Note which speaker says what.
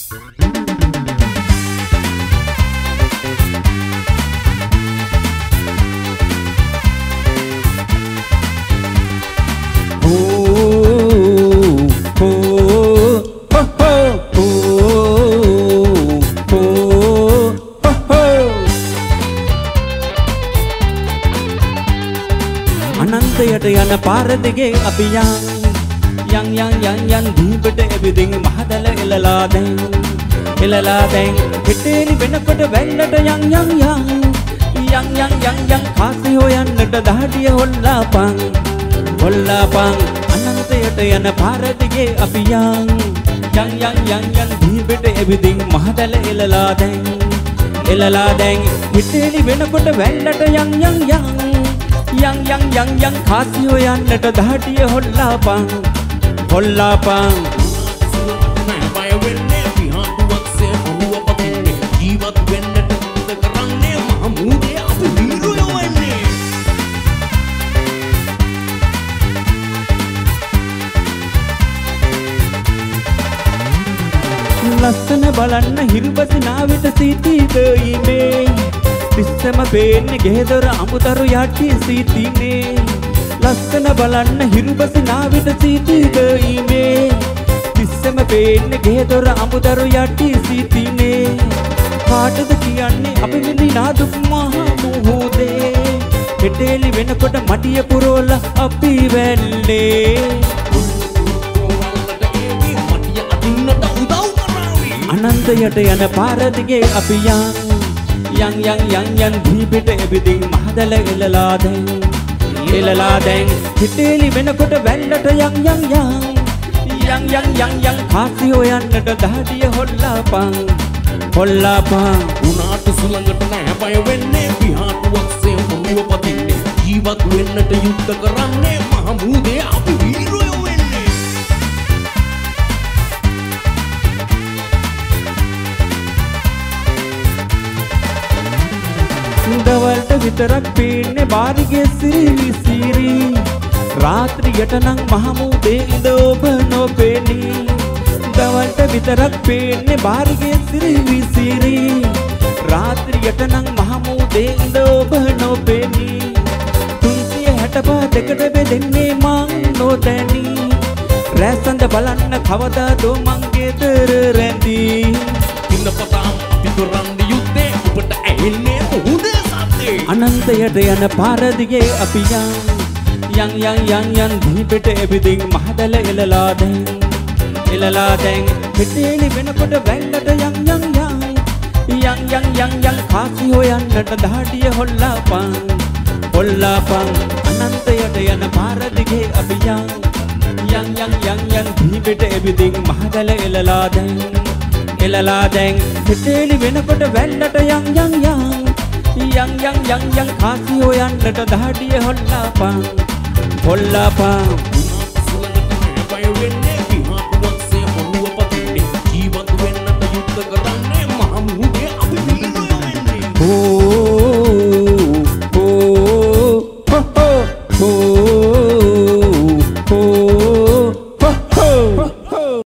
Speaker 1: අනන්තයට යන පාර දිගේ අපි යන් දීපට එවිදින් මහදල එලලා දැන් හිතේලි වෙනකොට වැල්ලට යන් කාසි හොයන්නට දහඩිය හොල්ලාපන් අනන්තයට යන පාර දිගේ අපි යන් දීපට එවිදින් මහදල එලලා දැන් හිතේලි වෙනකොට වැල්ලට යන් කාසි හොයන්නට දහඩිය හොල්ලාපන්
Speaker 2: නෑ බය වෙන්නේ විහාටුවක්සේ ඔහුව පතින්නේ ජීවත් වෙන්නට උද කරන්නේ මහමූදේ අපි වීරයෝ වෙන්නේ
Speaker 1: ලස්සන බලන්න හිරුබසිනා විට සීතීද ඊමේ තිස්සම පේන්නේ ගෙහෙදොර අමුතරු යටි සීතිනේ ලස්සන බලන්න හිරුබසිනා විට සීතීද ඊමේ තිස්සම පේන්නේ ගෙහෙදොර අමුතරු යටි සීතිනේ කාටද කියන්නේ අපි විඳිනා දුක් මහ මුහුදේ හෙටේලි වෙනකොට මඩිය පුරවල අපි වැල්ලේ අනන්තයට යන පාර දිගේ අපි යන් දීපෙට එවිදින් මහදල එලලා දැන් හිතේලි වෙනකොට වැල්ලට යන් කාසි හොයන්නට දහඩිය හොල්ලාපන්
Speaker 2: උනාට සුළඟට නෑ බය වෙන්නේ විහාටුවක්සේ ඔහුව පතින්නේ ජීවත් වෙන්නට යුද්ධ කරන්නේ මහමූදේ අපි වීරයෝ වෙන්නේ
Speaker 1: දවල්ට විතරක් පේන්නේ බාරිගේ සිරිවිසිරි රාත්‍රියට නම් මහමූදේ ඉඳ ඔබ නොපෙනී දවල්ට විතරක් පේන්නේ බාරිගේ සිරිවිසිරි රාත්‍රියට නම් මහමූදේ ඉඳ ඔබ නොපෙනී 365 දෙකට බෙදෙන්නේ මං නොදැනී රැසඳ බලන්න කවදාදෝ මං ගෙදර රැඳී
Speaker 2: ඉන්න පතාම් පිටුරන්දි යුද්ධේ ඔබට ඇහෙන්නේ මුහුදේ
Speaker 1: අනන්තයට යන පාර දිගේ අපි යන් දීපෙට එවිදින් මහදල එලලා දැන් හිතේලි වෙනකොට වැල්ලට යන් කාසි හොයන්නට දහඩිය හොල්ලාපන් අනන්තයට යන පාර දිගේ අපි යන් දීපෙට එවිදින් මහදල එලලා දැන් හිතේලි වෙනකොට වැල්ලට යන් කාසි හොයන්නට දහඩිය හොල්ලාපන්
Speaker 2: උනාට සුළඟට නෑ බය වෙන්නේ